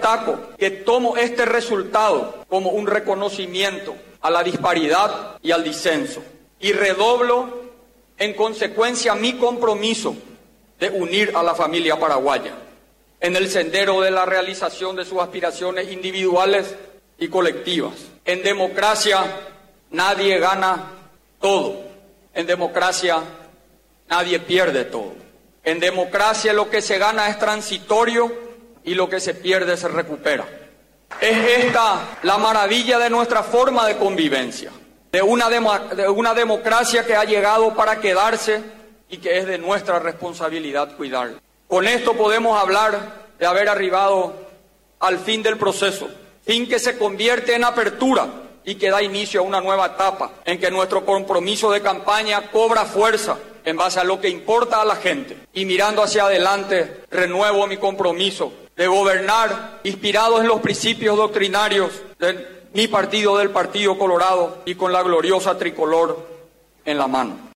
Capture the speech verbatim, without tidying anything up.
destaco que tomo este resultado como un reconocimiento a la disparidad y al disenso, y redoblo en consecuencia mi compromiso de unir a la familia paraguaya en el sendero de la realización de sus aspiraciones individuales y colectivas. En democracia nadie gana todo, en democracia nadie pierde todo. En democracia lo que se gana es transitorio y lo que se pierde se recupera. Es esta la maravilla de nuestra forma de convivencia, de una, demo, de una democracia que ha llegado para quedarse y que es de nuestra responsabilidad cuidarla. Con esto podemos hablar de haber arribado al fin del proceso, fin que se convierte en apertura y que da inicio a una nueva etapa en que nuestro compromiso de campaña cobra fuerza en base a lo que importa a la gente. Y mirando hacia adelante, renuevo mi compromiso de gobernar inspirados en los principios doctrinarios de mi partido, del Partido Colorado, y con la gloriosa tricolor en la mano.